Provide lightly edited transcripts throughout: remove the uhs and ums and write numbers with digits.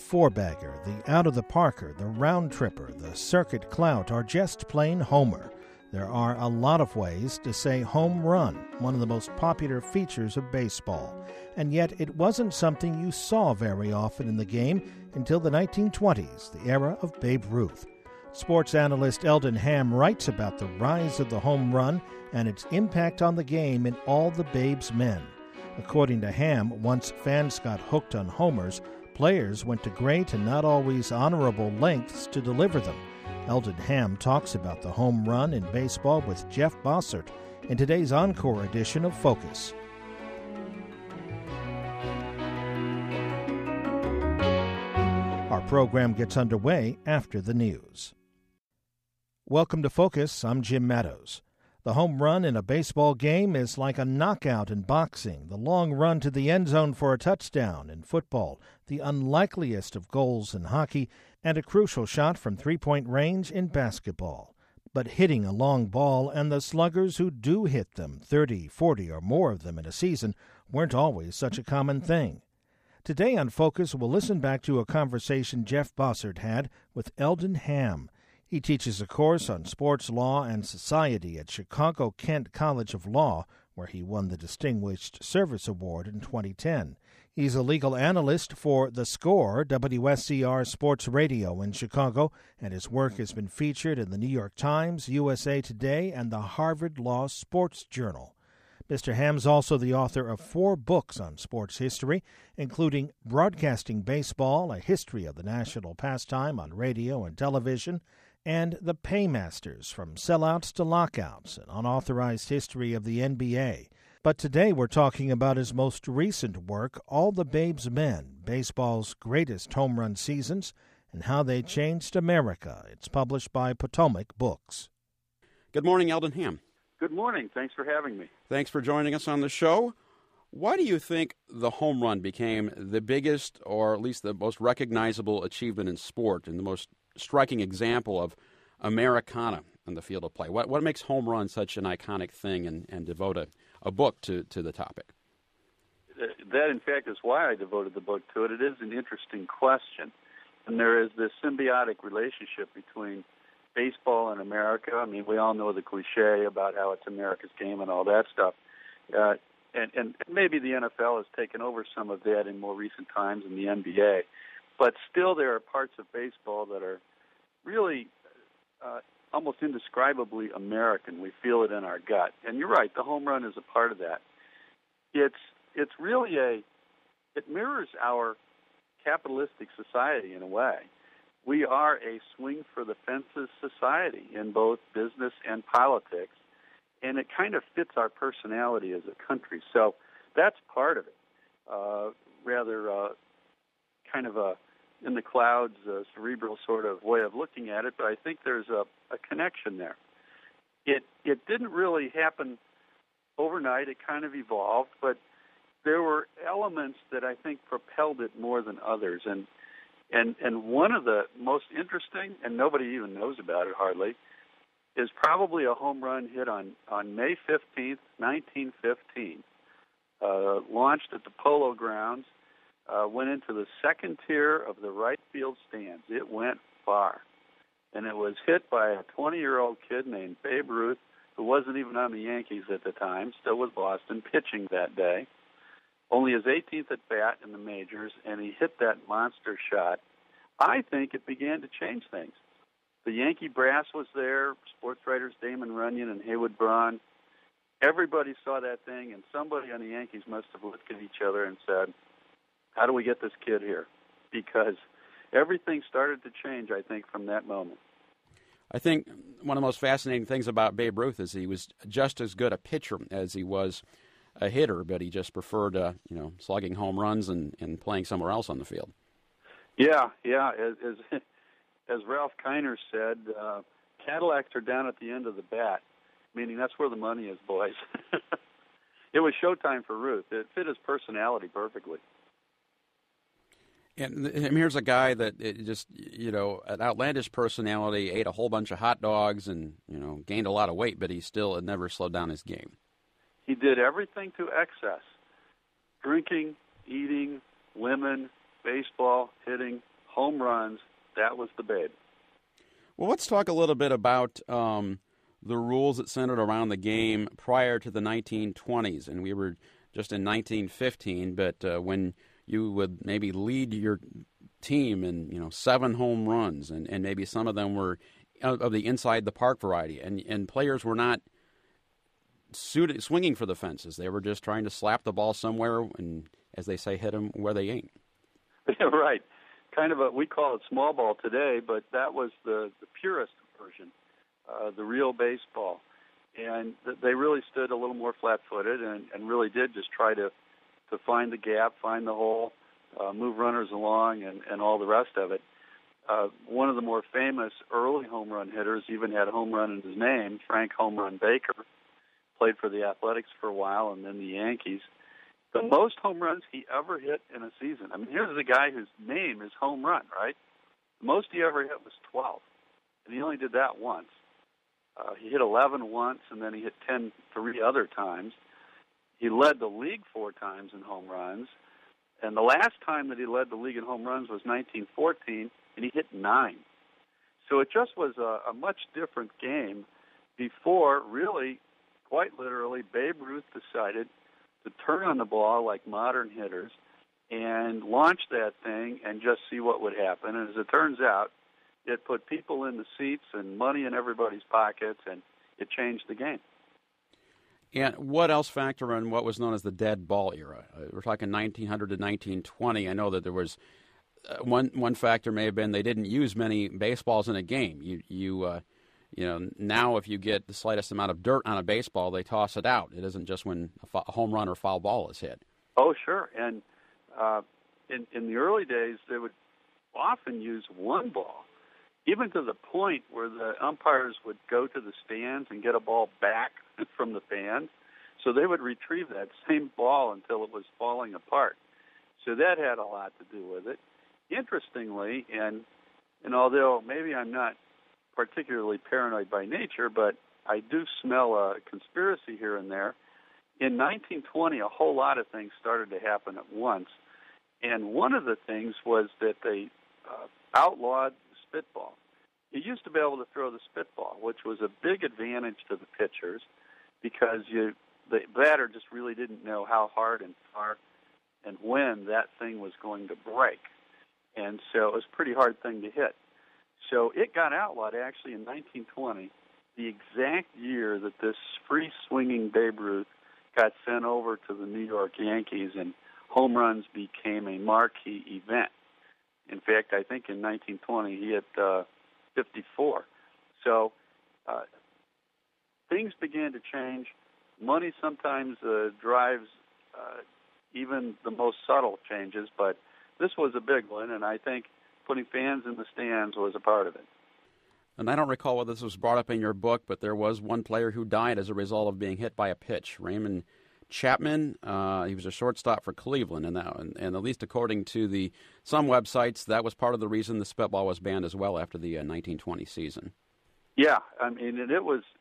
four-bagger, the out-of-the-parker, the round-tripper, the circuit clout, or just plain homer. There are a lot of ways to say home run, one of the most popular features of baseball. And yet it wasn't something you saw very often in the game until the 1920s, the era of Babe Ruth. Sports analyst Eldon Ham writes about the rise of the home run and its impact on the game in All the Babe's Men. According to Ham, once fans got hooked on homers, players went to great and not always honorable lengths to deliver them. Eldon Ham talks about the home run in baseball with Jeff Bossert in today's Encore edition of Focus. Our program gets underway after the news. Welcome to Focus. I'm Jim Meadows. The home run in a baseball game is like a knockout in boxing, the long run to the end zone for a touchdown in football, the unlikeliest of goals in hockey, and a crucial shot from three-point range in basketball. But hitting a long ball and the sluggers who do hit them, 30, 40, or more of them in a season, weren't always such a common thing. Today on Focus, we'll listen back to a conversation Jeff Bossert had with Eldon Ham. He teaches a course on sports law and society at Chicago-Kent College of Law, where he won the Distinguished Service Award in 2010. He's a legal analyst for The Score, WSCR Sports Radio in Chicago, and his work has been featured in the New York Times, USA Today, and the Harvard Law Sports Journal. Mr. Ham's also the author of 4 books on sports history, including Broadcasting Baseball, A History of the National Pastime on Radio and Television, and The Paymasters, From Sellouts to Lockouts, an unauthorized history of the NBA. But today we're talking about his most recent work, All the Babe's Men, Baseball's Greatest Home Run Seasons, and How They Changed America. It's published by Potomac Books. Good morning, Eldon Ham. Good morning. Thanks for having me. Thanks for joining us on the show. Why do you think the home run became the biggest, or at least the most recognizable achievement in sport and the most striking example of Americana in the field of play? What makes home run such an iconic thing and devote a book to the topic? That, in fact, is why I devoted the book to it. It is an interesting question. And there is this symbiotic relationship between baseball and America. I mean, we all know the cliche about how it's America's game and all that stuff. And maybe the NFL has taken over some of that in more recent times in the NBA. But still there are parts of baseball that are really almost indescribably American. We feel it in our gut. And you're right, the home run is a part of that. It's really it mirrors our capitalistic society in a way. We are a swing-for-the-fences society in both business and politics, and it kind of fits our personality as a country. So that's part of it, rather kind of a in the clouds, cerebral sort of way of looking at it, but I think there's a connection there. It didn't really happen overnight. It kind of evolved, but there were elements that I think propelled it more than others. And one of the most interesting, and nobody even knows about it hardly, is probably a home run hit on May 15th, 1915. Launched at the Polo Grounds, went into the second tier of the right field stands. It went far. And it was hit by a 20-year-old kid named Babe Ruth, who wasn't even on the Yankees at the time, still with Boston, pitching that day. Only his 18th at bat in the majors, and he hit that monster shot. I think it began to change things. The Yankee brass was there, sports writers Damon Runyon and Haywood Braun. Everybody saw that thing, and somebody on the Yankees must have looked at each other and said, how do we get this kid here? Because everything started to change, I think, from that moment. I think one of the most fascinating things about Babe Ruth is he was just as good a pitcher as he was a hitter, but he just preferred, slugging home runs and playing somewhere else on the field. Yeah. As Ralph Kiner said, Cadillacs are down at the end of the bat, meaning that's where the money is, boys. It was showtime for Ruth. It fit his personality perfectly. And here's a guy that just, an outlandish personality, ate a whole bunch of hot dogs and, gained a lot of weight, but he still had never slowed down his game. He did everything to excess. Drinking, eating, women, baseball, hitting, home runs, that was the Babe. Well, let's talk a little bit about the rules that centered around the game prior to the 1920s. And we were just in 1915, but when you would maybe lead your team in 7 home runs, and maybe some of them were of the inside the park variety, and players were not swinging for the fences. They were just trying to slap the ball somewhere and, as they say, hit them where they ain't. Right. Kind of we call it small ball today, but that was the purest version, the real baseball. And they really stood a little more flat-footed and really did just try to find the gap, find the hole, move runners along, and all the rest of it. One of the more famous early home run hitters even had a home run in his name, Frank Home Run Baker. Played for the Athletics for a while and then the Yankees. The most home runs he ever hit in a season. I mean, here's a guy whose name is home run, right? The most he ever hit was 12, and he only did that once. He hit 11 once, and then he hit 10 3 other times. He led the league 4 times in home runs, and the last time that he led the league in home runs was 1914, and he hit 9. So it just was a much different game before, really, quite literally, Babe Ruth decided to turn on the ball like modern hitters and launch that thing and just see what would happen. And as it turns out, it put people in the seats and money in everybody's pockets, and it changed the game. And what else factor in what was known as the dead ball era? We're talking 1900 to 1920. I know that there was one factor may have been they didn't use many baseballs in a game. Now if you get the slightest amount of dirt on a baseball, they toss it out. It isn't just when a home run or foul ball is hit. Oh, sure. And in the early days, they would often use one ball, even to the point where the umpires would go to the stands and get a ball back from the fans. So they would retrieve that same ball until it was falling apart. So that had a lot to do with it. Interestingly, and although maybe I'm not particularly paranoid by nature, but I do smell a conspiracy here and there. In 1920, a whole lot of things started to happen at once, and one of the things was that they outlawed the spitball. You used to be able to throw the spitball, which was a big advantage to the pitchers because the batter just really didn't know how hard and far and when that thing was going to break, and so it was a pretty hard thing to hit. So it got outlawed actually in 1920, the exact year that this free-swinging Babe Ruth got sent over to the New York Yankees, and home runs became a marquee event. In fact, I think in 1920 he hit 54. So things began to change. Money sometimes drives even the most subtle changes, but this was a big one, and I think putting fans in the stands was a part of it. And I don't recall whether this was brought up in your book, but there was one player who died as a result of being hit by a pitch. Raymond Chapman, he was a shortstop for Cleveland, and at least according to some websites, that was part of the reason the spitball was banned as well after the 1920 season. Yeah, I mean, and it was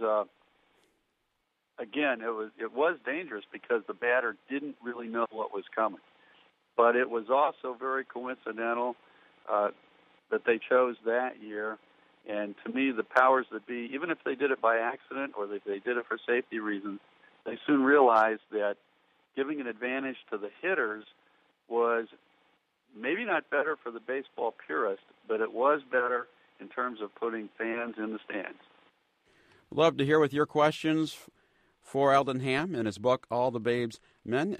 dangerous because the batter didn't really know what was coming. But it was also very coincidental that they chose that year. And to me, the powers that be, even if they did it by accident or if they did it for safety reasons, they soon realized that giving an advantage to the hitters was maybe not better for the baseball purist, but it was better in terms of putting fans in the stands. Love to hear with your questions for Eldon Hamm in his book, All the Babe's Men.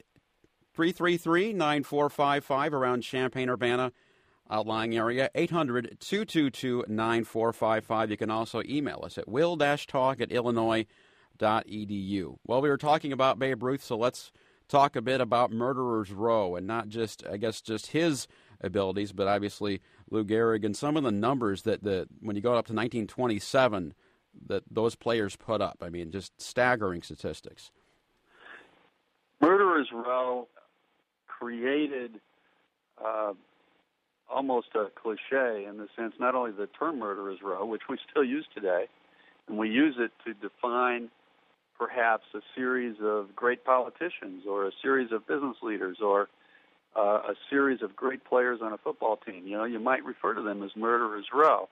333-9455 around Champaign-Urbana, outlying area, 800-222-9455. You can also email us at will-talk@illinois.edu. Well, we were talking about Babe Ruth, so let's talk a bit about Murderer's Row, and not just, I guess, just his abilities, but obviously Lou Gehrig and some of the numbers that when you go up to 1927 that those players put up. I mean, just staggering statistics. Murderer's Row created almost a cliche in the sense not only the term Murderer's Row, which we still use today, and we use it to define perhaps a series of great politicians or a series of business leaders or a series of great players on a football team. You might refer to them as Murderers Row.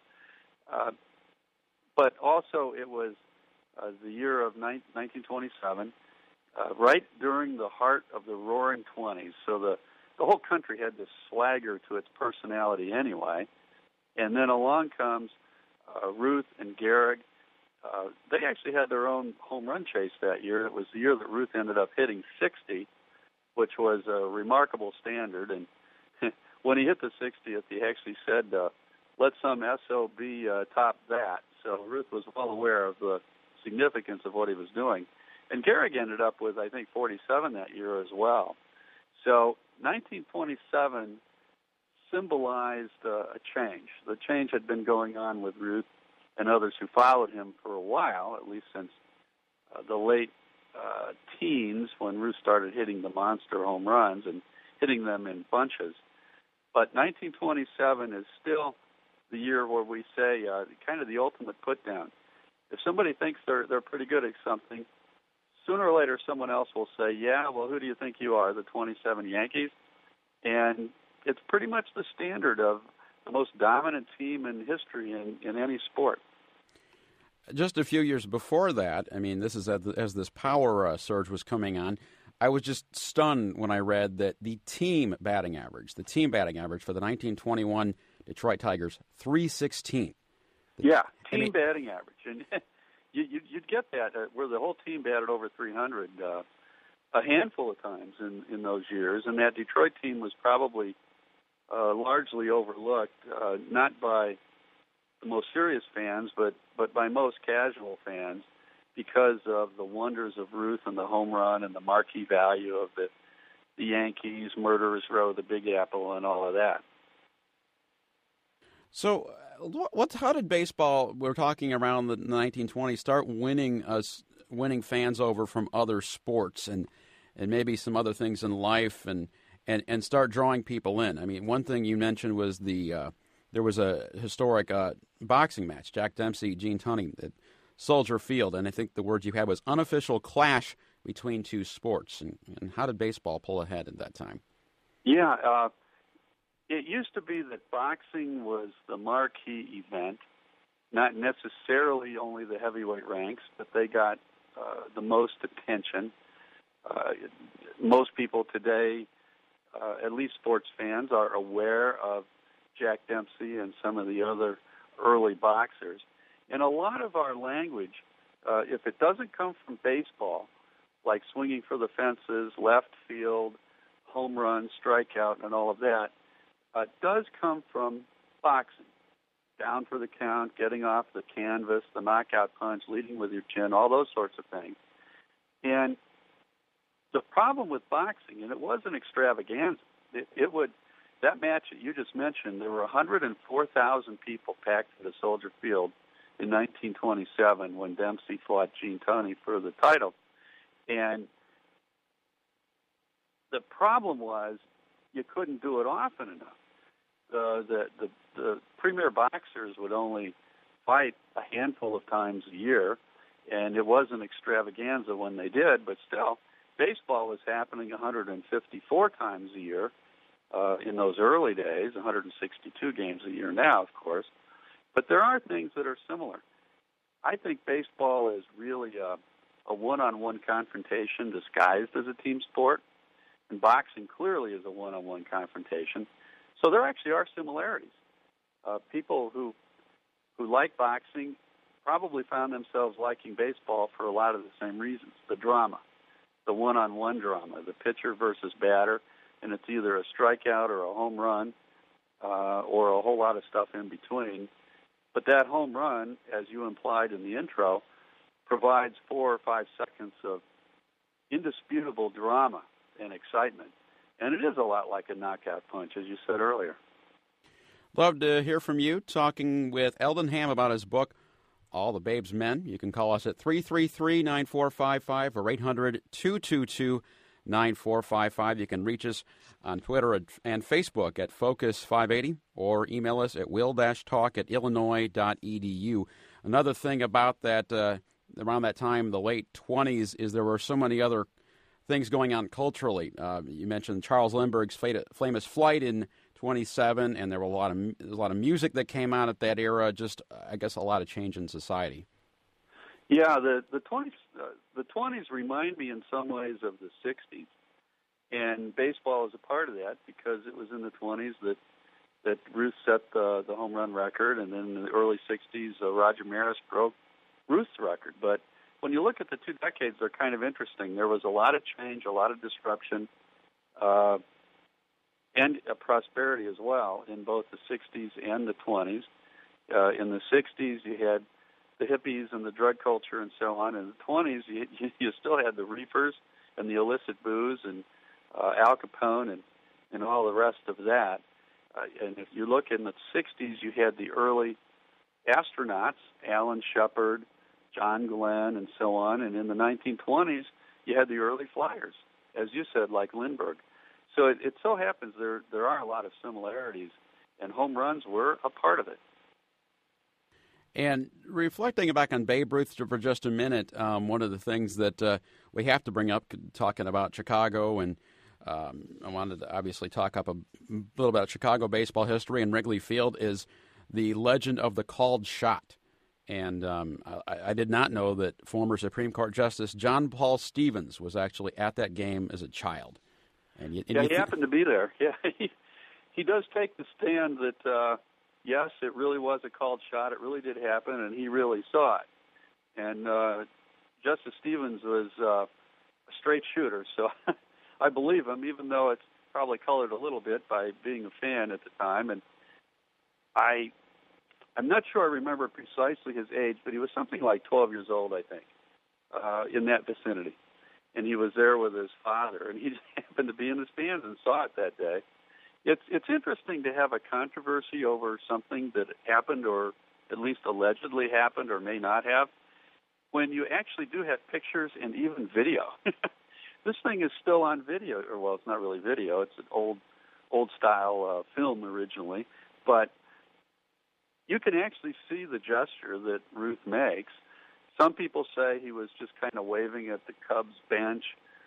But also it was the year of 1927, right during the heart of the Roaring '20s. So the whole country had this swagger to its personality anyway. And then along comes Ruth and Gehrig. They actually had their own home run chase that year. It was the year that Ruth ended up hitting 60, which was a remarkable standard. And when he hit the 60th, he actually said, let some SOB top that. So Ruth was well aware of the significance of what he was doing. And Gehrig ended up with, I think, 47 that year as well. So 1927 symbolized a change. The change had been going on with Ruth and others who followed him for a while, at least since the late teens, when Ruth started hitting the monster home runs and hitting them in bunches. But 1927 is still the year where we say kind of the ultimate put-down. If somebody thinks they're pretty good at something, sooner or later someone else will say, yeah, well, who do you think you are, the 27 Yankees? And it's pretty much the standard of the most dominant team in history in any sport. Just a few years before that, I mean, this is as this power surge was coming on, I was just stunned when I read that the team batting average for the 1921 Detroit Tigers, 316. Yeah, batting average. And you'd get that where the whole team batted over 300 a handful of times in those years. And that Detroit team was probably largely overlooked, not by the most serious fans, but by most casual fans, because of the wonders of Ruth and the home run and the marquee value of the Yankees, Murderers Row, the Big Apple, and all of that. So, how did baseball? We're talking around the 1920s. Start winning fans over from other sports and maybe some other things in life, and start drawing people in. I mean, one thing you mentioned was there was a historic boxing match, Jack Dempsey, Gene Tunney, at Soldier Field, and I think the word you had was unofficial clash between two sports. And how did baseball pull ahead at that time? Yeah, it used to be that boxing was the marquee event, not necessarily only the heavyweight ranks, but they got the most attention. Most people today, at least sports fans, are aware of Jack Dempsey and some of the other early boxers. And a lot of our language, if it doesn't come from baseball, like swinging for the fences, left field, home run, strikeout, and all of that, does come from boxing. Down for the count, getting off the canvas, the knockout punch, leading with your chin, all those sorts of things. And the problem with boxing, and it was an extravaganza, that match that you just mentioned, there were 104,000 people packed into Soldier Field in 1927 when Dempsey fought Gene Tunney for the title. And the problem was you couldn't do it often enough. The premier boxers would only fight a handful of times a year, and it was an extravaganza when they did, but still, baseball was happening 154 times a year in those early days, 162 games a year now, of course. But there are things that are similar. I think baseball is really a one-on-one confrontation disguised as a team sport, and boxing clearly is a one-on-one confrontation. So there actually are similarities. People who like boxing probably found themselves liking baseball for a lot of the same reasons. The drama, the one-on-one drama, the pitcher versus batter, and it's either a strikeout or a home run or a whole lot of stuff in between. But that home run, as you implied in the intro, provides 4 or 5 seconds of indisputable drama and excitement. And it is a lot like a knockout punch, as you said earlier. Love to hear from you, talking with Eldon Hamm about his book, All the Babe's Men. You can call us at 333-9455 or 800-222-9455. You can reach us on Twitter and Facebook at Focus580 or email us at will-talk@illinois.edu. Another thing about that, around that time, the late 20s, is there were so many other things going on culturally. You mentioned Charles Lindbergh's famous flight in 27, and there were a lot of music that came out at that era. Just, I guess, a lot of change in society. Yeah, the 20s remind me in some ways of the 60s, and baseball is a part of that because it was in the 20s that Ruth set the home run record, and then in the early 60s, Roger Maris broke Ruth's record. But when you look at the two decades, they're kind of interesting. There was a lot of change, a lot of disruption, and prosperity as well in both the 60s and the 20s. In the 60s, you had the hippies and the drug culture and so on. In the 20s, you still had the reefers and the illicit booze and Al Capone and all the rest of that. And if you look in the 60s, you had the early astronauts, Alan Shepard, John Glenn, and so on. And in the 1920s, you had the early flyers, as you said, like Lindbergh. So it so happens there are a lot of similarities, and home runs were a part of it. And reflecting back on Babe Ruth for just a minute, one of the things that we have to bring up, talking about Chicago, and I wanted to obviously talk up a little about Chicago baseball history and Wrigley Field, is the legend of the called shot. And I did not know that former Supreme Court Justice John Paul Stevens was actually at that game as a child. And he happened to be there. Yeah, he does take the stand that, yes, it really was a called shot. It really did happen, and he really saw it. And Justice Stevens was a straight shooter, so I believe him, even though it's probably colored a little bit by being a fan at the time. And I'm not sure I remember precisely his age, but he was something like 12 years old, I think, in that vicinity. And he was there with his father, and he just happened to be in the stands and saw it that day. It's interesting to have a controversy over something that happened, or at least allegedly happened, or may not have, when you actually do have pictures and even video. This thing is still on video, or well, it's not really video. It's an old style film originally, but you can actually see the gesture that Ruth makes. Some people say he was just kind of waving at the Cubs bench.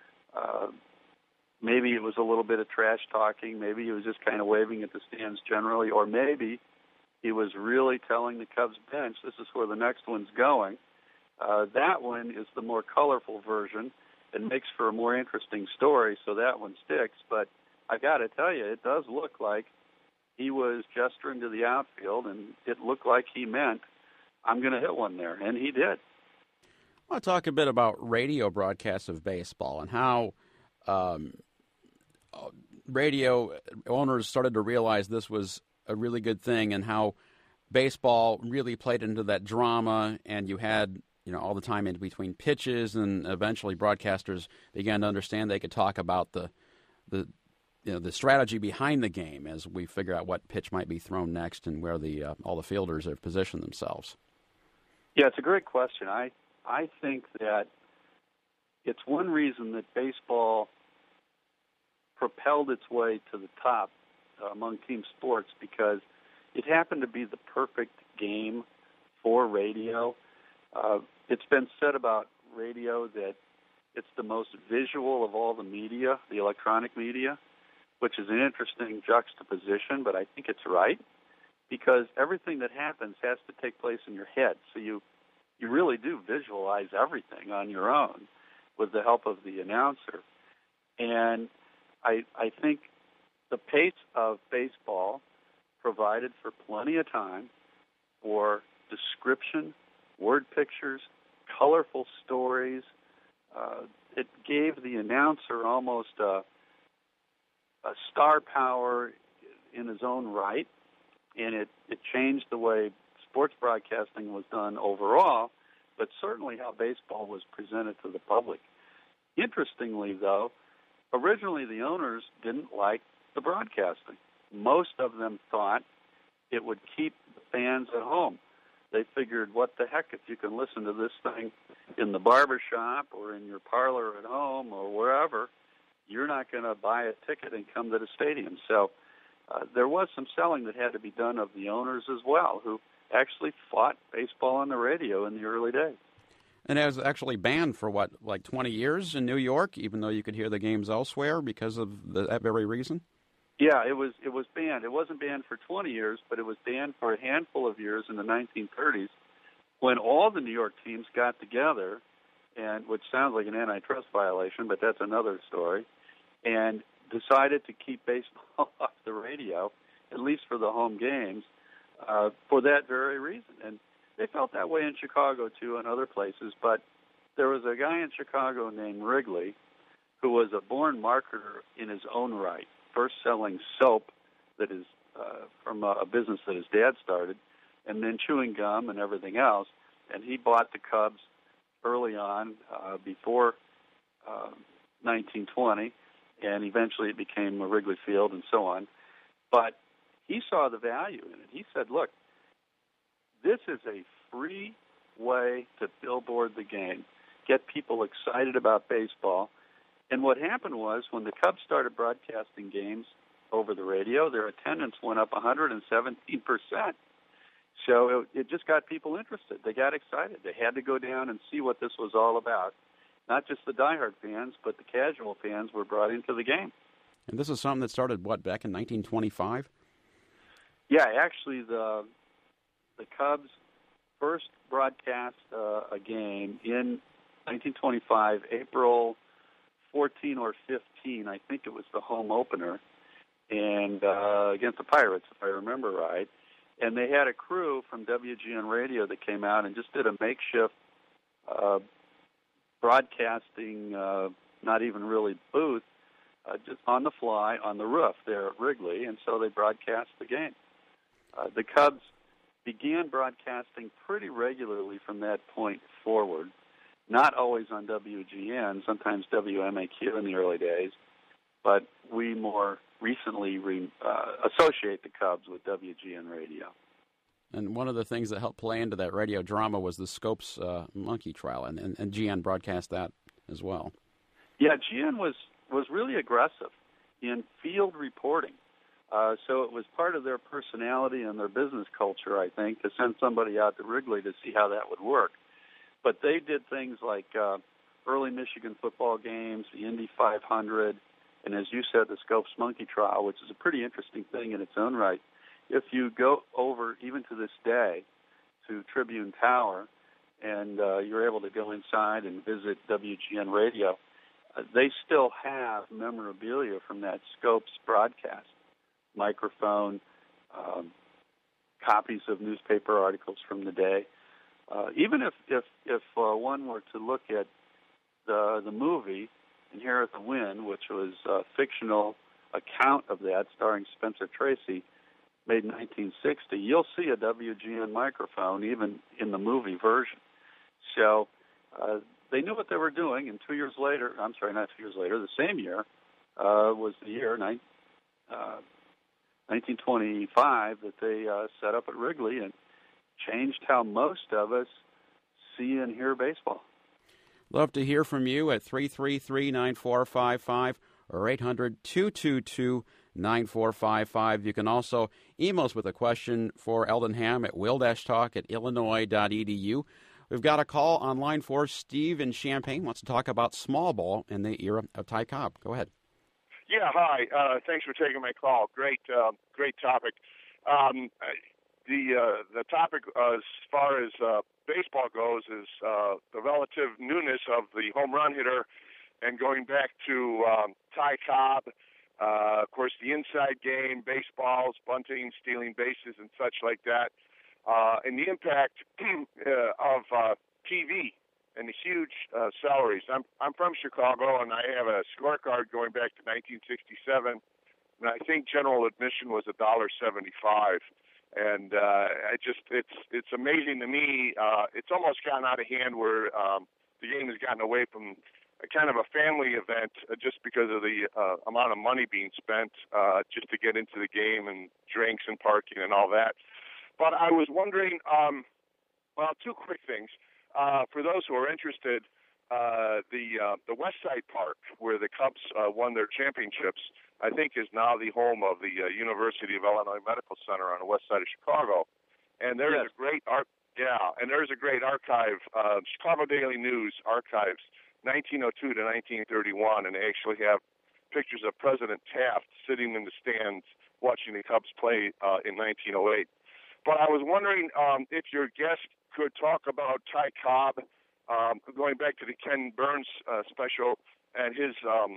Maybe it was a little bit of trash talking. Maybe he was just kind of waving at the stands generally. Or maybe he was really telling the Cubs bench, this is where the next one's going. That one is the more colorful version. It makes for a more interesting story, so that one sticks. But I got to tell you, it does look like he was gesturing to the outfield, and it looked like he meant, I'm going to hit one there, and he did. I want to talk a bit about radio broadcasts of baseball and how radio owners started to realize this was a really good thing, and how baseball really played into that drama, and you had all the time in between pitches, and eventually broadcasters began to understand they could talk about the strategy behind the game as we figure out what pitch might be thrown next and where all the fielders have positioned themselves. Yeah, it's a great question. I think that it's one reason that baseball propelled its way to the top among team sports, because it happened to be the perfect game for radio. It's been said about radio that it's the most visual of all the media, the electronic media, which is an interesting juxtaposition, but I think it's right, because everything that happens has to take place in your head. So you really do visualize everything on your own with the help of the announcer. And I think the pace of baseball provided for plenty of time for description, word pictures, colorful stories. It gave the announcer almost a star power in his own right, and it changed the way sports broadcasting was done overall, but certainly how baseball was presented to the public. Interestingly, though, originally the owners didn't like the broadcasting. Most of them thought it would keep the fans at home. They figured, what the heck, if you can listen to this thing in the barbershop or in your parlor at home or wherever, you're not going to buy a ticket and come to the stadium. So there was some selling that had to be done of the owners as well, who actually fought baseball on the radio in the early days. And it was actually banned for, like 20 years in New York, even though you could hear the games elsewhere because of that very reason? Yeah, it was banned. It wasn't banned for 20 years, but it was banned for a handful of years in the 1930s when all the New York teams got together, and which sounds like an antitrust violation, but that's another story, and decided to keep baseball off the radio, at least for the home games, for that very reason. And they felt that way in Chicago, too, and other places. But there was a guy in Chicago named Wrigley who was a born marketer in his own right, first selling soap that is from a business that his dad started, and then chewing gum and everything else. And he bought the Cubs early on, before 1920, and eventually it became Wrigley Field and so on. But he saw the value in it. He said, look, this is a free way to billboard the game, get people excited about baseball. And what happened was when the Cubs started broadcasting games over the radio, their attendance went up 117%. So it just got people interested. They got excited. They had to go down and see what this was all about. Not just the diehard fans, but the casual fans were brought into the game. And this is something that started, back in 1925? Yeah, actually the Cubs first broadcast a game in 1925, April 14 or 15. I think it was the home opener, and against the Pirates, if I remember right. And they had a crew from WGN Radio that came out and just did a makeshift broadcasting, not even really booth, just on the fly on the roof there at Wrigley, and so they broadcast the game. The Cubs began broadcasting pretty regularly from that point forward, not always on WGN, sometimes WMAQ in the early days, but we more recently associate the Cubs with WGN Radio. And one of the things that helped play into that radio drama was the Scopes monkey trial, and GN broadcast that as well. Yeah, GN was really aggressive in field reporting. So it was part of their personality and their business culture, I think, to send somebody out to Wrigley to see how that would work. But they did things like early Michigan football games, the Indy 500, and as you said, the Scopes monkey trial, which is a pretty interesting thing in its own right. If you go over, even to this day, to Tribune Tower, and you're able to go inside and visit WGN Radio, they still have memorabilia from that Scopes broadcast. Microphone, copies of newspaper articles from the day. Even if one were to look at the movie Inherit the Wind, which was a fictional account of that starring Spencer Tracy, made in 1960, you'll see a WGN microphone even in the movie version. So they knew what they were doing, and 2 years later, I'm sorry, not 2 years later, the same year was the year 1925 that they set up at Wrigley and changed how most of us see and hear baseball. Love to hear from you at 333-9455 or 800-222-9455. You can also email us with a question for Eldon Ham at will-talk@illinois.edu. We've got a call on line 4. Steve in Champaign wants to talk about small ball in the era of Ty Cobb. Go ahead. Yeah, hi. Thanks for taking my call. Great topic. The topic as far as baseball goes is the relative newness of the home run hitter, and going back to Ty Cobb, of course, the inside game, baseballs, bunting, stealing bases, and such like that, and the impact of TV and the huge salaries. I'm from Chicago, and I have a scorecard going back to 1967, and I think general admission was $1.75. And it's amazing to me. It's almost gotten out of hand where the game has gotten away from a kind of a family event just because of the amount of money being spent just to get into the game and drinks and parking and all that. But I was wondering, two quick things. For those who are interested, the West Side Park, where the Cubs won their championships, I think is now the home of the University of Illinois Medical Center on the west side of Chicago. And there is a great art Yeah, and there's a great archive, Chicago Daily News archives, 1902 to 1931, and they actually have pictures of President Taft sitting in the stands watching the Cubs play in 1908. But I was wondering if your guest could talk about Ty Cobb, going back to the Ken Burns special, and his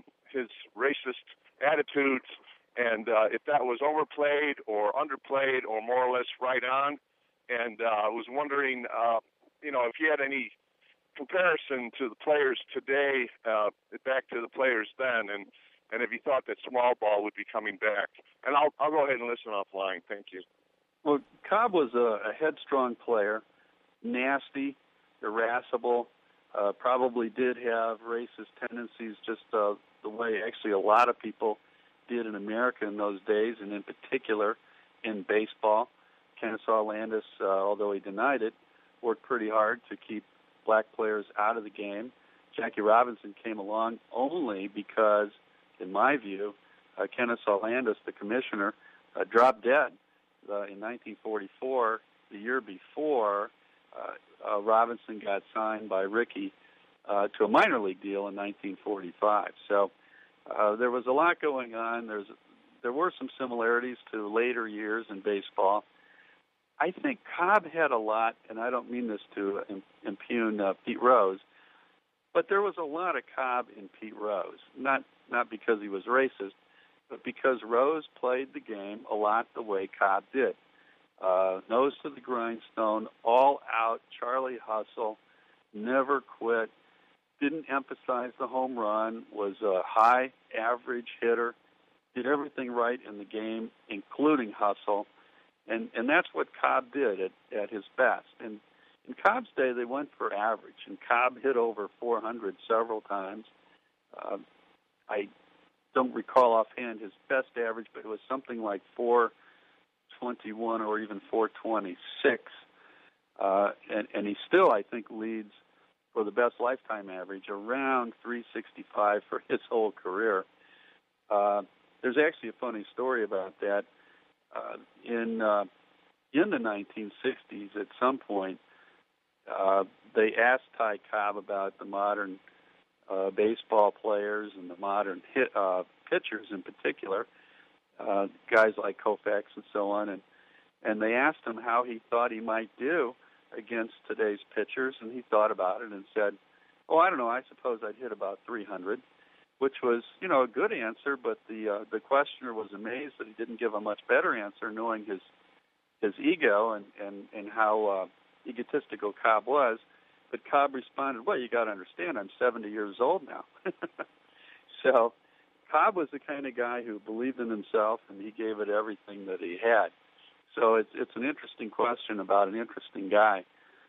racist attitudes, and if that was overplayed or underplayed or more or less right on. And I was wondering, if you had any comparison to the players today, back to the players then, and if you thought that small ball would be coming back. And I'll go ahead and listen offline. Thank you. Well, Cobb was a headstrong player, nasty, irascible, probably did have racist tendencies, just the way actually a lot of people did in America in those days, and in particular in baseball. Kennesaw Landis, although he denied it, worked pretty hard to keep black players out of the game. Jackie Robinson came along only because, in my view, Kennesaw Landis, the commissioner, dropped dead in 1944, the year before Robinson got signed by Rickey to a minor league deal in 1945. So there was a lot going on. There were some similarities to later years in baseball. I think Cobb had a lot, and I don't mean this to impugn Pete Rose, but there was a lot of Cobb in Pete Rose, not because he was racist, but because Rose played the game a lot the way Cobb did. Nose to the grindstone, all out, Charlie hustle, never quit, didn't emphasize the home run, was a high average hitter, did everything right in the game, including hustle. And that's what Cobb did at his best. And in Cobb's day, they went for average, and Cobb hit over 400 several times. I don't recall offhand his best average, but it was something like 421 or even 426. And he still, I think, leads for the best lifetime average around 365 for his whole career. There's actually a funny story about that. In the 1960s, at some point, they asked Ty Cobb about the modern baseball players and the modern pitchers in particular, guys like Koufax and so on, and they asked him how he thought he might do against today's pitchers, and he thought about it and said, "Oh, I don't know. I suppose I'd hit about 300." Which was, a good answer, but the questioner was amazed that he didn't give a much better answer, knowing his ego and how egotistical Cobb was. But Cobb responded, "Well, you got to understand, I'm 70 years old now." So Cobb was the kind of guy who believed in himself, and he gave it everything that he had. So it's an interesting question about an interesting guy.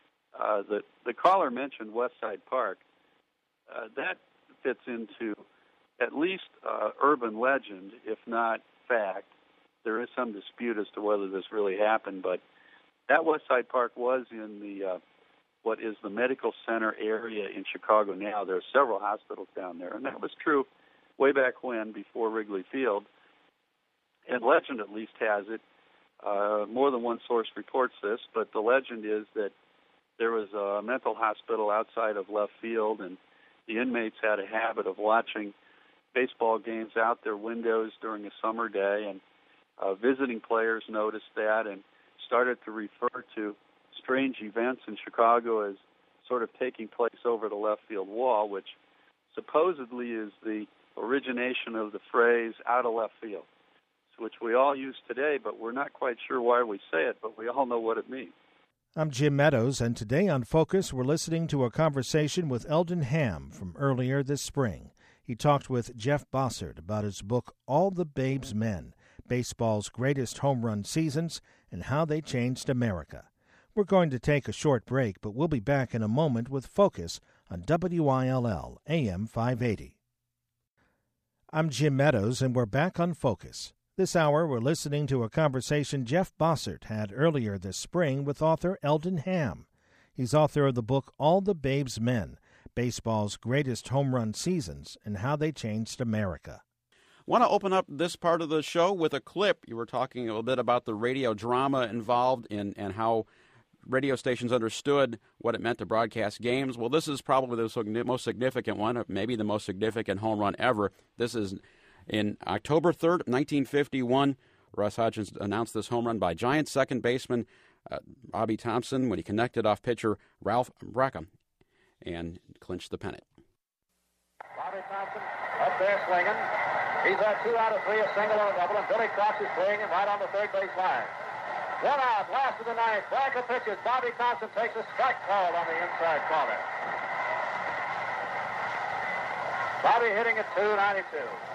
The caller mentioned West Side Park. That fits into at least urban legend, if not fact. There is some dispute as to whether this really happened, but that West Side Park was in the what is the medical center area in Chicago now. There are several hospitals down there, and that was true way back when, before Wrigley Field. And legend at least has it. More than one source reports this, but the legend is that there was a mental hospital outside of left field, and the inmates had a habit of watching baseball games out their windows during a summer day, and visiting players noticed that and started to refer to strange events in Chicago as sort of taking place over the left field wall, which supposedly is the origination of the phrase "out of left field," which we all use today, but we're not quite sure why we say it, but we all know what it means. I'm Jim Meadows, and today on Focus, we're listening to a conversation with Eldon Hamm from earlier this spring. He talked with Jeff Bossert about his book, All the Babe's Men, Baseball's Greatest Home Run Seasons and How They Changed America. We're going to take a short break, but we'll be back in a moment with Focus on WILL AM 580. I'm Jim Meadows, and we're back on Focus. This hour, we're listening to a conversation Jeff Bossert had earlier this spring with author Eldon Hamm. He's author of the book All the Babe's Men, Baseball's Greatest Home Run Seasons and How They Changed America. I want to open up this part of the show with a clip. You were talking a little bit about the radio drama involved and how radio stations understood what it meant to broadcast games. Well, this is probably the most significant one, or maybe the most significant home run ever. This is in October 3rd, 1951. Russ Hodgins announced this home run by Giants second baseman Bobby Thomson when he connected off pitcher Ralph Bracca and clinched the pennant. Bobby Thomson up there swinging. He's had 2 out of 3, a single and a double, and Billy Cox is playing him right on the third base line. 1 out, last of the ninth. Bracca pitches. Bobby Thomson takes a strike call on the inside corner. Bobby hitting at .292.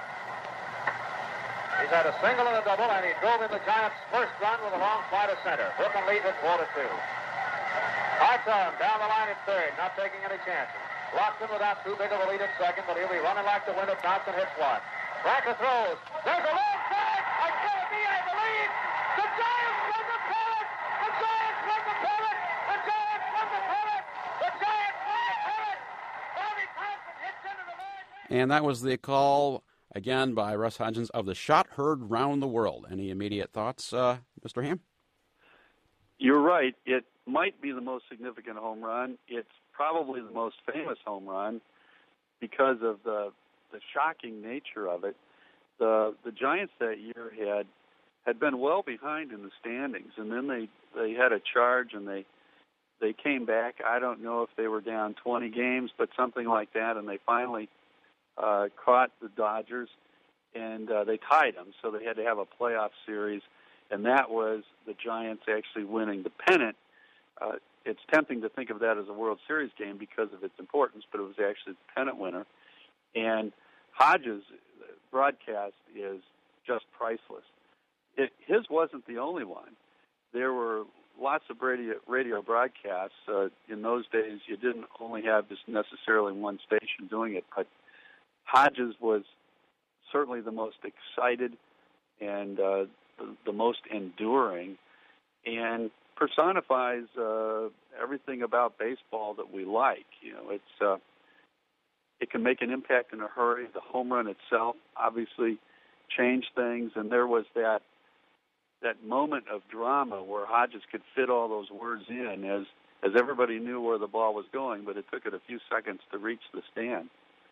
He's had a single and a double, and he drove in the Giants' first run with a long fly to center. Brooklyn leads at 4-2. Hartson down the line at third, not taking any chances. Lockton without too big of a lead at second, but he'll be running like the wind if Thompson hits one. Bracca throws. There's a long strike. I can't be, I believe. The Giants won the pennant. The Giants won the pennant. The Giants won the pennant. The Giants won the pennant. Bobby Thomson hits into the line. And that was the call, again, by Russ Hodgins of the shot heard round the world. Any immediate thoughts, Mr. Ham? You're right. It might be the most significant home run. It's probably the most famous home run because of the shocking nature of it. The Giants that year had been well behind in the standings, and then they had a charge and they came back. I don't know if they were down 20 games, but something like that, and they finally caught the Dodgers, and they tied them, so they had to have a playoff series, and that was the Giants actually winning the pennant. It's tempting to think of that as a World Series game because of its importance, but it was actually the pennant winner. And Hodges' broadcast is just priceless. His wasn't the only one. There were lots of radio broadcasts. In those days, you didn't only have just necessarily one station doing it, but Hodges was certainly the most excited and the most enduring, and personifies everything about baseball that we like. You know, it can make an impact in a hurry. The home run itself obviously changed things, and there was that moment of drama where Hodges could fit all those words in as everybody knew where the ball was going, but it took it a few seconds to reach the stand.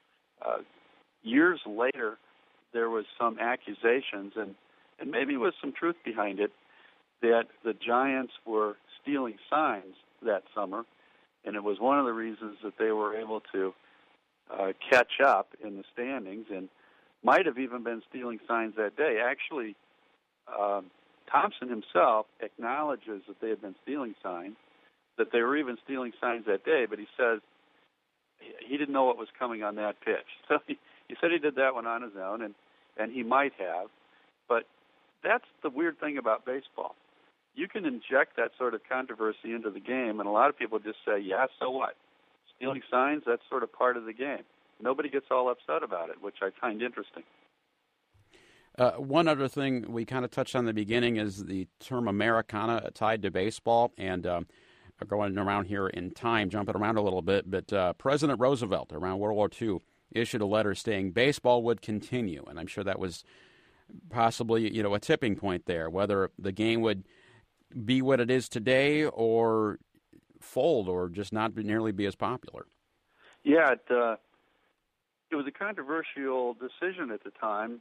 Years later, there was some accusations, and maybe with some truth behind it, that the Giants were stealing signs that summer, and it was one of the reasons that they were able to catch up in the standings, and might have even been stealing signs that day. Actually, Thompson himself acknowledges that they had been stealing signs, that they were even stealing signs that day, but he says he didn't know what was coming on that pitch. So he said he did that one on his own, and he might have, but that's the weird thing about baseball. You can inject that sort of controversy into the game, and a lot of people just say, yeah, so what? Stealing signs, that's sort of part of the game. Nobody gets all upset about it, which I find interesting. One other thing we kind of touched on in the beginning is the term Americana tied to baseball, and going around here in time, jumping around a little bit, but President Roosevelt, around World War II, issued a letter saying baseball would continue, and I'm sure that was possibly, a tipping point there, whether the game would be what it is today or fold or just not nearly be as popular. Yeah, it was a controversial decision at the time.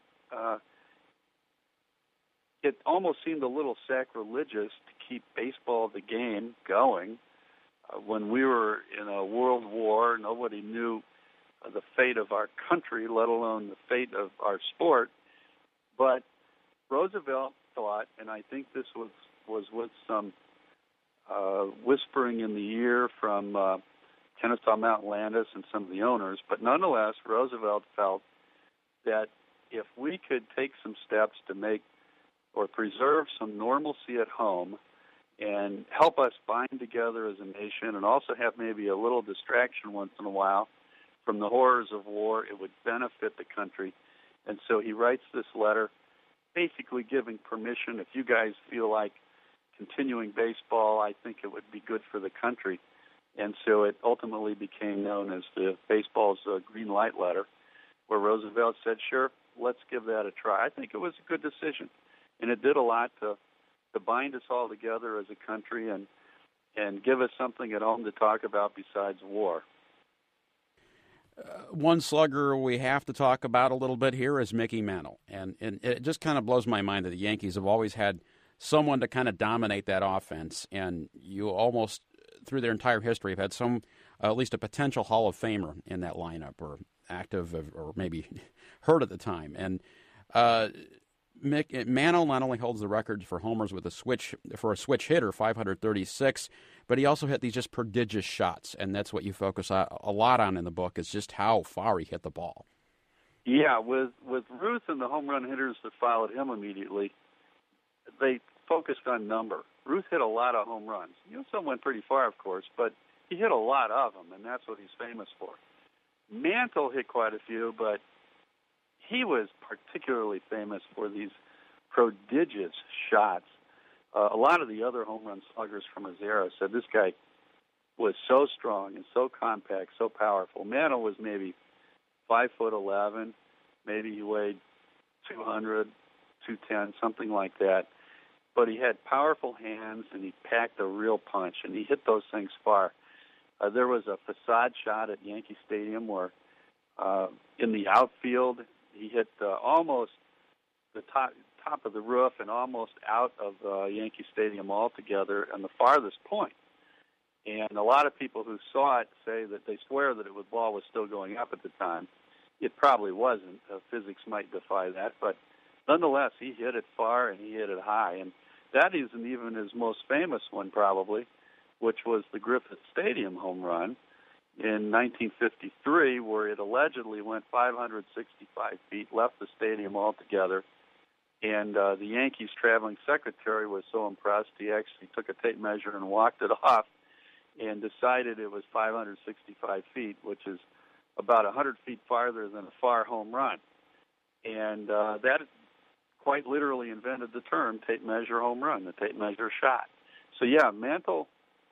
It almost seemed a little sacrilegious to keep baseball, the game, going. When we were in a world war, nobody knew the fate of our country, let alone the fate of our sport. But Roosevelt thought, and I think this was with some whispering in the ear from Kennesaw Mountain Landis and some of the owners, but nonetheless, Roosevelt felt that if we could take some steps to make or preserve some normalcy at home and help us bind together as a nation and also have maybe a little distraction once in a while from the horrors of war, it would benefit the country. And so he writes this letter basically giving permission. If you guys feel like continuing baseball, I think it would be good for the country. And so it ultimately became known as the baseball's green light letter, where Roosevelt said, sure, let's give that a try. I think it was a good decision, and it did a lot to bind us all together as a country. And and give us something at home to talk about besides war. One slugger we have to talk about a little bit here is Mickey Mantle. And it just kind of blows my mind that the Yankees have always had someone to kind of dominate that offense. And you almost, through their entire history, have had some, at least a potential Hall of Famer in that lineup, or active, or maybe hurt at the time. And Mantle not only holds the record for homers with a switch hitter, 536, but he also hit these just prodigious shots, and that's what you focus a lot on in the book, is just how far he hit the ball. Yeah, with Ruth and the home run hitters that followed him immediately, they focused on number. Ruth hit a lot of home runs. Some went pretty far, of course, but he hit a lot of them, and that's what he's famous for. Mantle hit quite a few, but he was particularly famous for these prodigious shots. A lot of the other home run sluggers from his era said this guy was so strong and so compact, so powerful. Mantle was maybe 5'11", maybe he weighed 200, 210, something like that. But he had powerful hands, and he packed a real punch, and he hit those things far. There was a facade shot at Yankee Stadium where in the outfield he hit almost the top of the roof and almost out of Yankee Stadium altogether on the farthest point. And a lot of people who saw it say that they swear that the ball was still going up at the time. It probably wasn't. Physics might defy that. But nonetheless, he hit it far and he hit it high. And that isn't even his most famous one, probably, which was the Griffith Stadium home run in 1953, where it allegedly went 565 feet, left the stadium altogether. And the Yankees' traveling secretary was so impressed, he actually took a tape measure and walked it off and decided it was 565 feet, which is about 100 feet farther than a far home run. And that quite literally invented the term tape measure home run, the tape measure shot. So, yeah, Mantle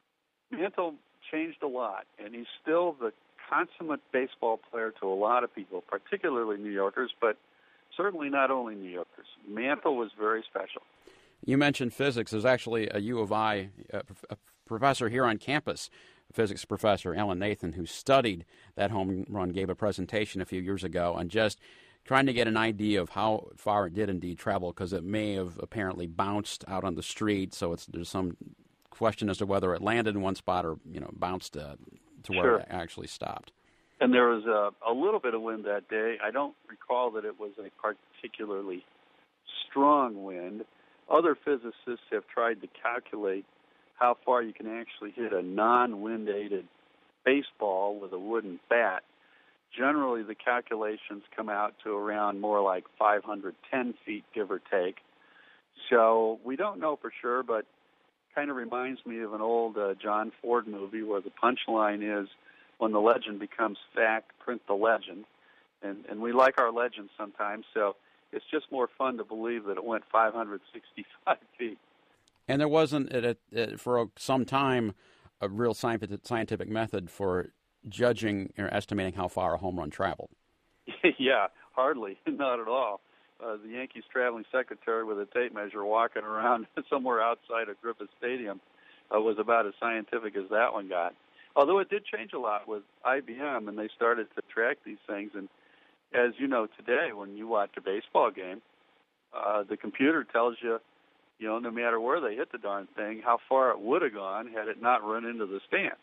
changed a lot, and he's still the consummate baseball player to a lot of people, particularly New Yorkers, but certainly not only New Yorkers. Mantle was very special. You mentioned physics. There's actually a U of I a professor here on campus, a physics professor, Alan Nathan, who studied that home run, gave a presentation a few years ago, and just trying to get an idea of how far it did indeed travel, because it may have apparently bounced out on the street, so there's some question as to whether it landed in one spot or bounced to where it actually stopped. And there was a little bit of wind that day. I don't recall that it was a particularly strong wind. Other physicists have tried to calculate how far you can actually hit a non-wind-aided baseball with a wooden bat. Generally, the calculations come out to around more like 510 feet, give or take. So we don't know for sure, but kind of reminds me of an old John Ford movie where the punchline is, when the legend becomes fact, print the legend. And we like our legends sometimes, so it's just more fun to believe that it went 565 feet. And there wasn't, for some time, a real scientific method for judging or estimating how far a home run traveled. Yeah, hardly, not at all. The Yankees' traveling secretary with a tape measure walking around somewhere outside of Griffith Stadium was about as scientific as that one got. Although it did change a lot with IBM, and they started to track these things. And as you know today, when you watch a baseball game, the computer tells you, no matter where they hit the darn thing, how far it would have gone had it not run into the stand.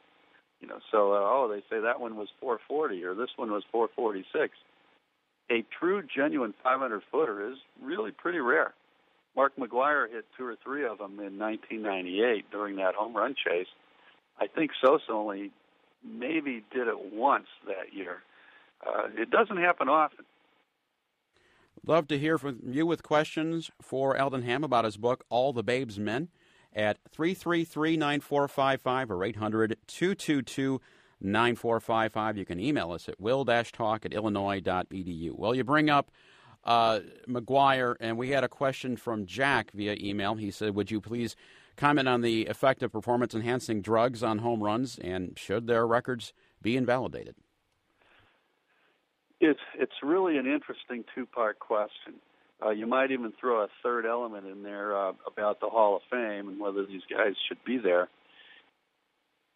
So they say that one was 440 or this one was 446. A true, genuine 500-footer is really pretty rare. Mark McGwire hit 2 or 3 of them in 1998 during that home run chase. I think Sosa only maybe did it once that year. It doesn't happen often. Love to hear from you with questions for Eldon Ham about his book, All the Babes Men, at 333-9455 or 800-222-9455. You can email us at will-talk@illinois.edu. Well, you bring up McGwire, and we had a question from Jack via email. He said, would you please comment on the effect of performance-enhancing drugs on home runs, and should their records be invalidated? It's really an interesting two-part question. You might even throw a third element in there about the Hall of Fame and whether these guys should be there.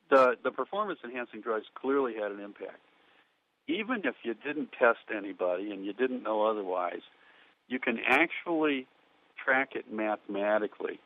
The performance-enhancing drugs clearly had an impact. Even if you didn't test anybody and you didn't know otherwise, you can actually track it mathematically.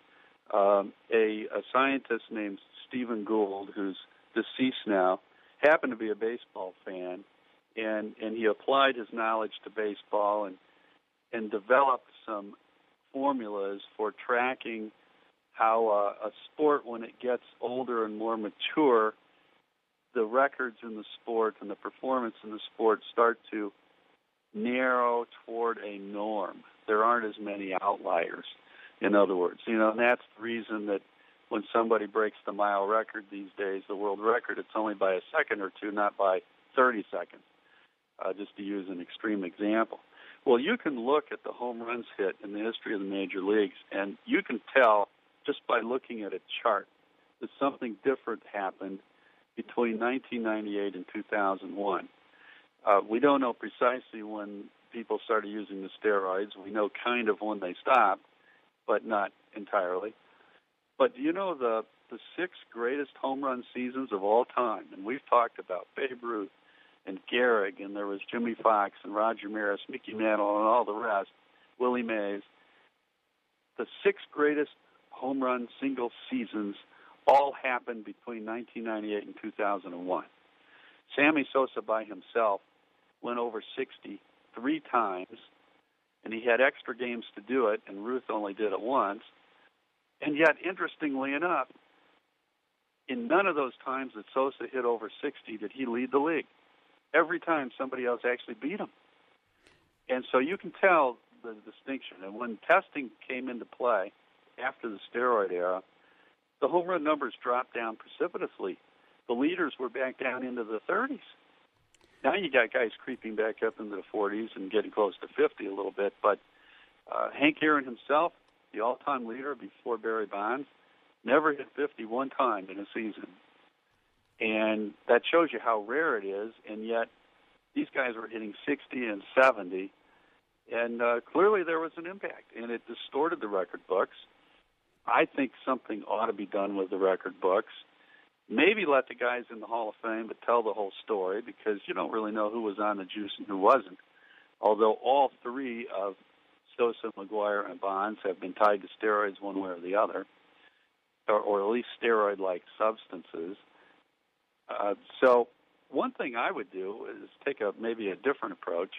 A scientist named Stephen Gould, who's deceased now, happened to be a baseball fan, and he applied his knowledge to baseball and developed some formulas for tracking how a sport, when it gets older and more mature, the records in the sport and the performance in the sport start to narrow toward a norm. There aren't as many outliers, in other words. And that's the reason that when somebody breaks the mile record these days, the world record, it's only by a second or two, not by 30 seconds, just to use an extreme example. Well, you can look at the home runs hit in the history of the major leagues, and you can tell just by looking at a chart that something different happened between 1998 and 2001. We don't know precisely when people started using the steroids. We know kind of when they stopped, but not entirely. But do you know the 6 greatest home run seasons of all time? And we've talked about Babe Ruth and Gehrig, and there was Jimmy Fox and Roger Maris, Mickey Mantle, and all the rest, Willie Mays. The 6 greatest home run single seasons all happened between 1998 and 2001. Sammy Sosa by himself went over 60 3 times, and he had extra games to do it, and Ruth only did it once. And yet, interestingly enough, in none of those times that Sosa hit over 60 did he lead the league. Every time somebody else actually beat him. And so you can tell the distinction. And when testing came into play after the steroid era, the home run numbers dropped down precipitously. The leaders were back down into the 30s. Now you got guys creeping back up into the 40s and getting close to 50 a little bit. But Hank Aaron himself, the all-time leader before Barry Bonds, never hit 50 one time in a season. And that shows you how rare it is, and yet these guys were hitting 60 and 70, and clearly there was an impact, and it distorted the record books. I think something ought to be done with the record books. Maybe let the guys in the Hall of Fame but tell the whole story, because you don't really know who was on the juice and who wasn't, although all 3 of Sosa, McGwire, and Bonds have been tied to steroids one way or the other, or at least steroid-like substances. So one thing I would do is take maybe a different approach.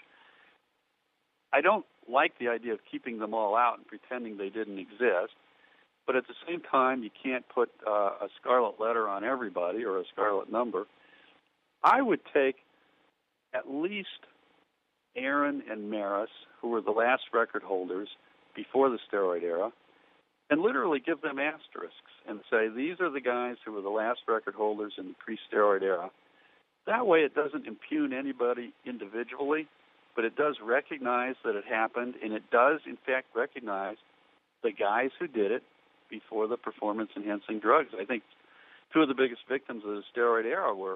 I don't like the idea of keeping them all out and pretending they didn't exist, but at the same time, you can't put a scarlet letter on everybody or a scarlet number. I would take at least Aaron and Maris, who were the last record holders before the steroid era, and literally give them asterisks and say, these are the guys who were the last record holders in the pre-steroid era. That way it doesn't impugn anybody individually, but it does recognize that it happened, and it does, in fact, recognize the guys who did it before the performance-enhancing drugs. I think 2 of the biggest victims of the steroid era were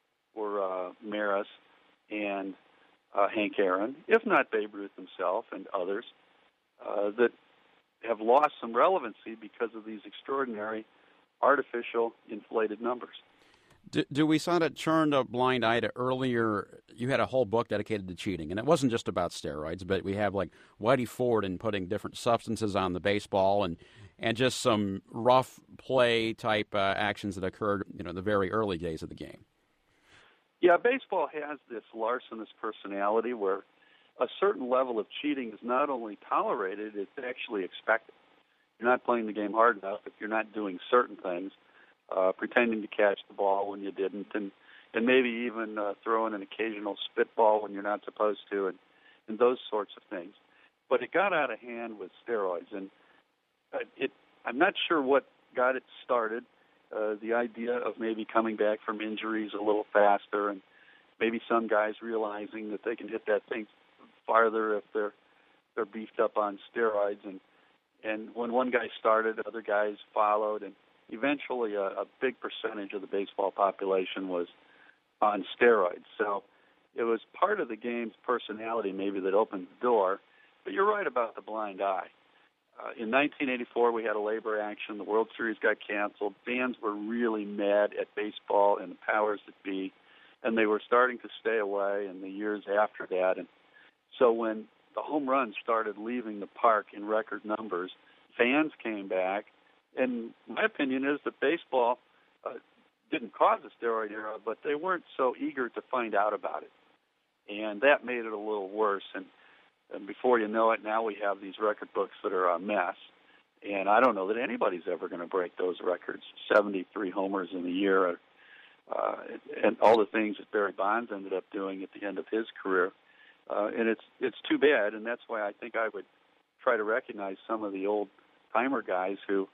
Maris and Hank Aaron, if not Babe Ruth himself and others, that have lost some relevancy because of these extraordinary artificial inflated numbers. Do we sort of turn a blind eye to earlier? You had a whole book dedicated to cheating, and it wasn't just about steroids, but we have like Whitey Ford and putting different substances on the baseball and just some rough play type actions that occurred, in the very early days of the game. Yeah, baseball has this larcenous personality where a certain level of cheating is not only tolerated, it's actually expected. You're not playing the game hard enough if you're not doing certain things, pretending to catch the ball when you didn't, and maybe even throwing an occasional spitball when you're not supposed to, and those sorts of things. But it got out of hand with steroids, and I'm not sure what got it started, the idea of maybe coming back from injuries a little faster, and maybe some guys realizing that they can hit that thing farther if they're beefed up on steroids, and when one guy started, other guys followed, and eventually a big percentage of the baseball population was on steroids. So it was part of the game's personality maybe that opened the door, but you're right about the blind eye. In 1984, we had a labor action. The World Series got canceled. Fans were really mad at baseball and the powers that be, and they were starting to stay away in the years after that. And so when the home runs started leaving the park in record numbers, fans came back. And my opinion is that baseball didn't cause the steroid era, but they weren't so eager to find out about it. And that made it a little worse. And before you know it, now we have these record books that are a mess. And I don't know that anybody's ever going to break those records. 73 homers in a year, and all the things that Barry Bonds ended up doing at the end of his career. And it's too bad, and that's why I think I would try to recognize some of the old-timer guys who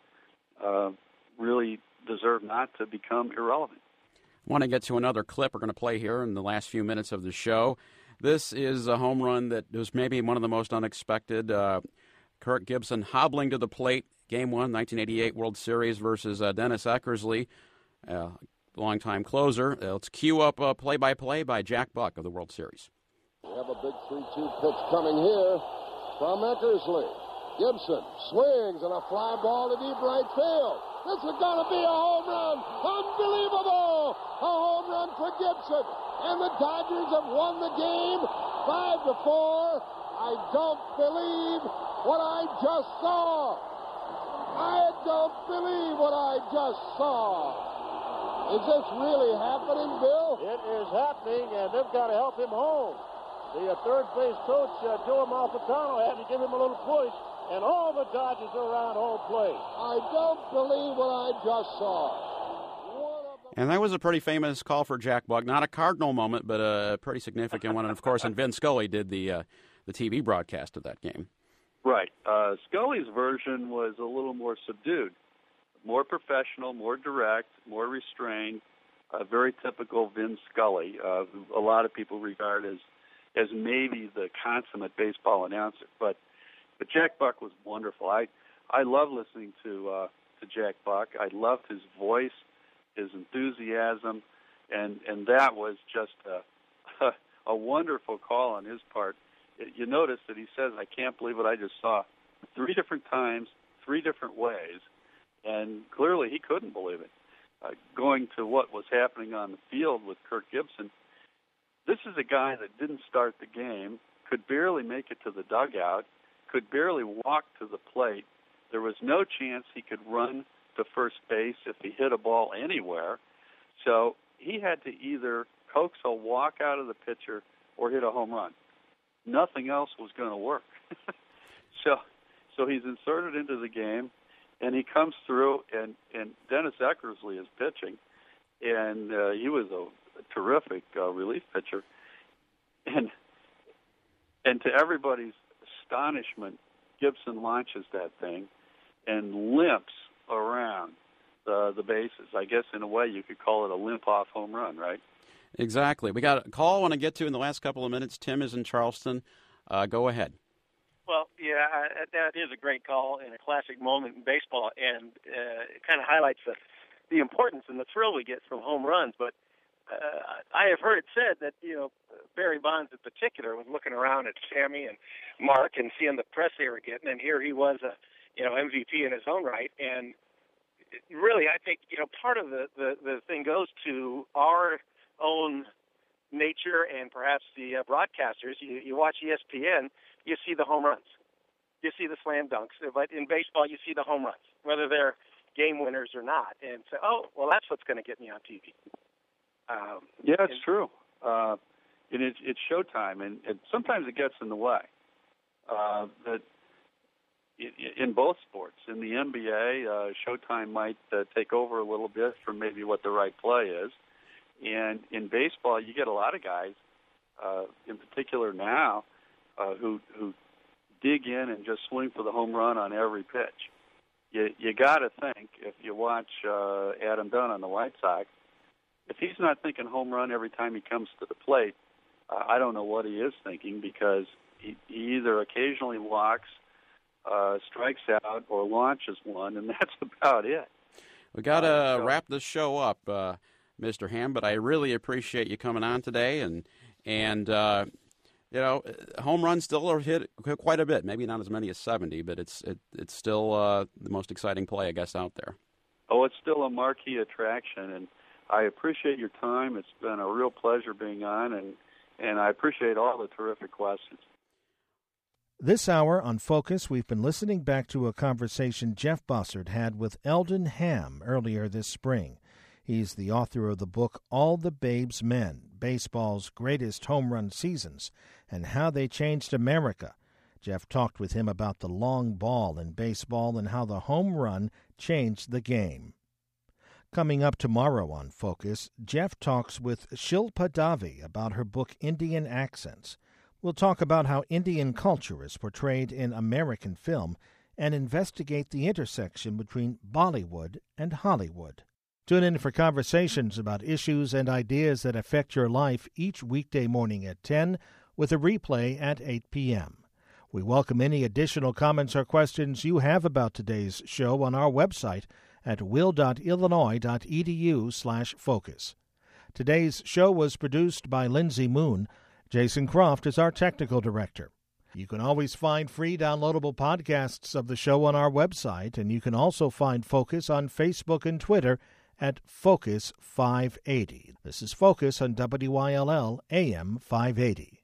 really deserve not to become irrelevant. I want to get to another clip we're going to play here in the last few minutes of the show. This is a home run that was maybe one of the most unexpected. Kirk Gibson hobbling to the plate, Game 1, 1988 World Series versus Dennis Eckersley, longtime closer. Let's cue up play-by-play by Jack Buck of the World Series. We have a big 3-2 pitch coming here from Eckersley. Gibson swings and a fly ball to deep right field. This is going to be a home run. Unbelievable! A home run for Gibson. And the Dodgers have won the game 5-4. I don't believe what I just saw. I don't believe what I just saw. Is this really happening, Bill? It is happening, and they've got to help him home. The third base coach, Joe Amalfitano, had to give him a little push, and all the Dodgers are around home plate. I don't believe what I just saw. And that was a pretty famous call for Jack Buck. Not a Cardinal moment, but a pretty significant one. And, of course, and Vin Scully did the TV broadcast of that game. Right. Scully's version was a little more subdued, more professional, more direct, more restrained, very typical Vin Scully, who a lot of people regard as maybe the consummate baseball announcer. But Jack Buck was wonderful. I love listening to Jack Buck. I loved his voice, his enthusiasm, and that was just a wonderful call on his part. You notice that he says, "I can't believe what I just saw," 3 different times, 3 different ways, and clearly he couldn't believe it. Going to what was happening on the field with Kirk Gibson, this is a guy that didn't start the game, could barely make it to the dugout, could barely walk to the plate. There was no chance he could run to first base if he hit a ball anywhere. So he had to either coax a walk out of the pitcher or hit a home run. Nothing else was going to work. So he's inserted into the game, and he comes through, and Dennis Eckersley is pitching, and he was a terrific relief pitcher. And to everybody's astonishment, Gibson launches that thing and limps around the bases. I guess in a way you could call it a limp-off home run, right? Exactly. We got a call I want to get to in the last couple of minutes. Tim is in Charleston. Go ahead. Well, yeah, that is a great call and a classic moment in baseball, and it kind of highlights the importance and the thrill we get from home runs. But I have heard it said that, Barry Bonds in particular was looking around at Sammy and Mark and seeing the press they were getting, and here he was, MVP in his own right. And really, I think, part of the thing goes to our own nature and perhaps the broadcasters. You watch ESPN, you see the home runs. You see the slam dunks. But in baseball, you see the home runs, whether they're game winners or not. And say, that's what's going to get me on TV. It's true. It's showtime, and sometimes it gets in the way. That in both sports, in the NBA, showtime might take over a little bit from maybe what the right play is. And in baseball, you get a lot of guys, in particular now, who dig in and just swing for the home run on every pitch. You got to think, if you watch Adam Dunn on the White Sox, if he's not thinking home run every time he comes to the plate, I don't know what he is thinking, because he either occasionally walks, strikes out, or launches one, and that's about it. We got to wrap this show up, Mr. Ham, but I really appreciate you coming on today, and home runs still are hit quite a bit. Maybe not as many as 70, but it's still the most exciting play, I guess, out there. Oh, it's still a marquee attraction, and I appreciate your time. It's been a real pleasure being on, and I appreciate all the terrific questions. This hour on Focus, we've been listening back to a conversation Jeff Bossert had with Eldon Ham earlier this spring. He's the author of the book All the Babe's Men, Baseball's Greatest Home Run Seasons, and How They Changed America. Jeff talked with him about the long ball in baseball and how the home run changed the game. Coming up tomorrow on Focus, Jeff talks with Shilpa Davi about her book Indian Accents. We'll talk about how Indian culture is portrayed in American film and investigate the intersection between Bollywood and Hollywood. Tune in for conversations about issues and ideas that affect your life each weekday morning at 10 with a replay at 8 p.m. We welcome any additional comments or questions you have about today's show on our website at will.illinois.edu/focus. Today's show was produced by Lindsay Moon. Jason Croft is our technical director. You can always find free downloadable podcasts of the show on our website, and you can also find Focus on Facebook and Twitter at Focus 580. This is Focus on WYLL AM 580.